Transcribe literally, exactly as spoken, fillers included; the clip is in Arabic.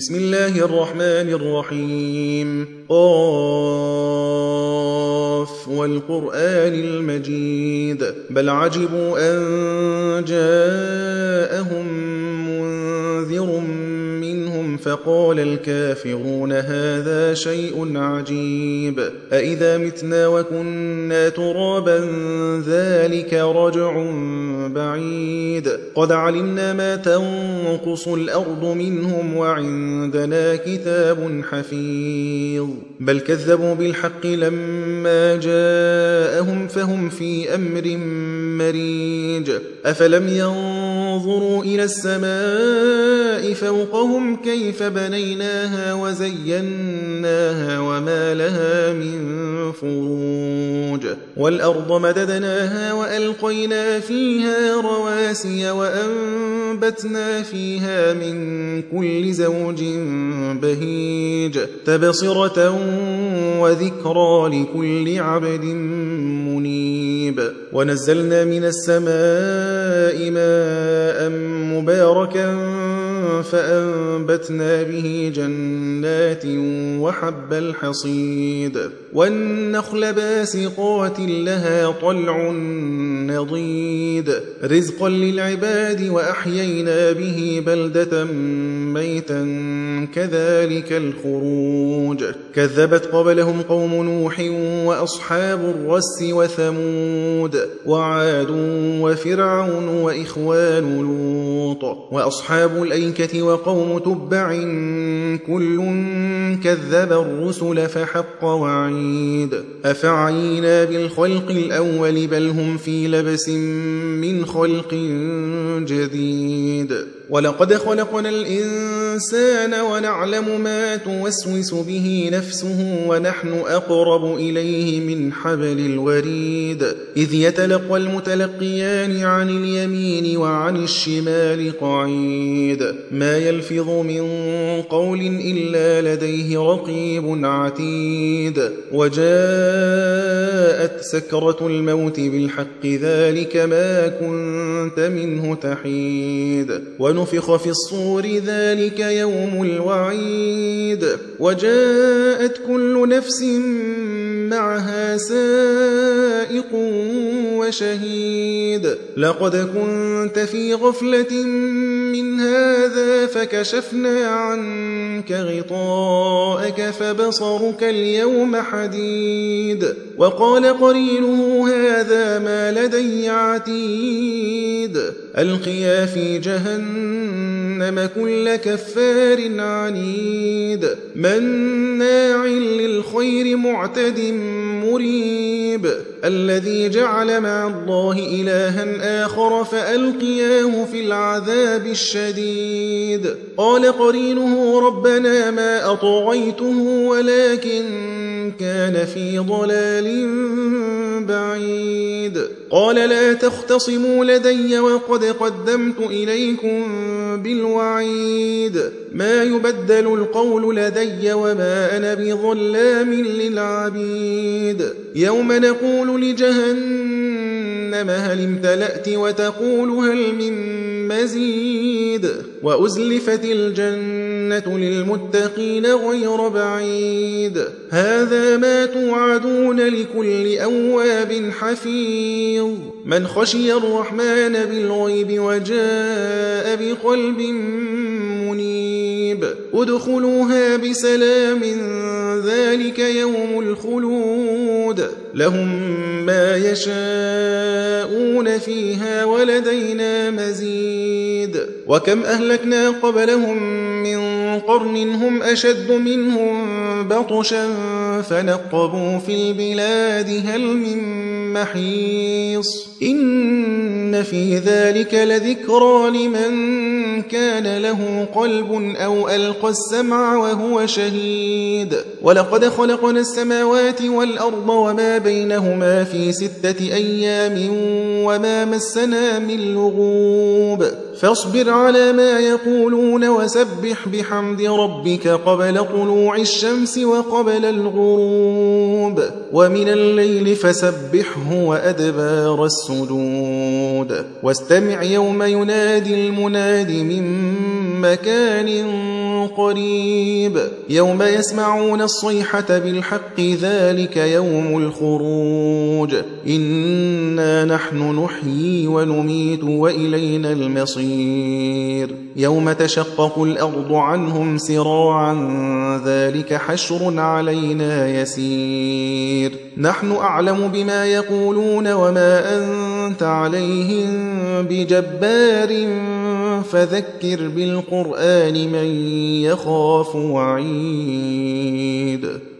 بسم الله الرحمن الرحيم قاف والقرآن المجيد بل عجبوا أن جاءهم منذر منهم فقال الكافرون هذا شيء عجيب أإذا متنا وكنا ترابا ذلك رجع بعيد قد علمنا ما تنقص الأرض منهم وعندنا كتاب حفيظ بل كذبوا بالحق لما جاءهم فهم في أمر مريج أفلم ينظروا إلى السماء فوقهم كيف بنيناها وزيناها وما لها من فروج والأرض مددناها وألقينا فيها رواسي وأنبتنا فيها من كل زوج بهيج تبصرة وذكرى لكل عبد منيب ونزلنا من السماء ماء مباركا فأنبتنا به جنات وحب الحصيد والنخل باسقات لها طلع نضيد رزقا للعباد وأحيينا به بلدة ميتا كذلك الخروج كذبت قبلهم قوم نوح وأصحاب الرس وثمود وعاد وفرعون وإخوان لوط وأصحاب الأيكة وقوم تبع كل كذب الرسل فحق وعيد أفعينا بالخلق الأول بل هم في لبس من خلق جديد ولقد خلقنا الإنسان ونعلم ما توسوس به نفسه ونحن أقرب إليه من حبل الوريد إذ يتلقى المتلقيان عن اليمين وعن الشمال قعيد ما يلفظ من قول إلا لديه رقيب عتيد وجاءت سكرة الموت بالحق ذلك ما كنت منه تحيد ونفخ في الصور ذلك يوم الوعيد وجاءت كل نفس معها سائق وشهيد لقد كنت في غفلة من هذا فكشفنا عنك غطاءك فبصرك اليوم حديد وقال قرينه هذا ما لدي عتيد ألقيا في جهنم كل كفار عنيد مناع للخير معتد مريب الذي جعل مع الله إلها آخر فألقياه في العذاب الشديد قال قرينه ربنا ما أطغيته ولكن كان في ضلال بعيد قال لا تختصموا لدي وقد قدمت إليكم بالوعيد ما يبدل القول لدي وما أنا بظلام للعبيد يوم نقول لجهنم هل امتلأت وتقول هل من مزيد وأزلفت الجنة للمتقين غير بعيد هذا ما توعدون لكل أواب حفيظ من خشي الرحمن بالغيب وجاء بقلب منيب ادخلوها بسلام ذلك يوم الخلود لهم ما يشاءون فيها ولدينا مزيد وكم أهلكنا قبلهم من قرن هم أشد منهم بطشا فنقبوا في البلاد هل من محيص إن في ذلك لذكرى لمن كان له قلب أو ألقى السمع وهو شهيد ولقد خلقنا السماوات والأرض وما بينهما في ستة أيام وما مسنا من لغوب فاصبر على ما يقولون وسبح بحمد ربك قبل طلوع الشمس وقبل الغروب ومن الليل فسبحه وأدبار السجود واستمع يوم ينادي المناد من مكان قريب يوم يسمعون الصيحة بالحق ذلك يوم الخروج إنا نحن نحيي ونميت وإلينا المصير يوم تشقق الأرض عنهم سراعا ذلك حشر علينا يسير نحن أعلم بما يقولون وما أنت عليهم بجبار فذكر بالقرآن من يخاف وعيد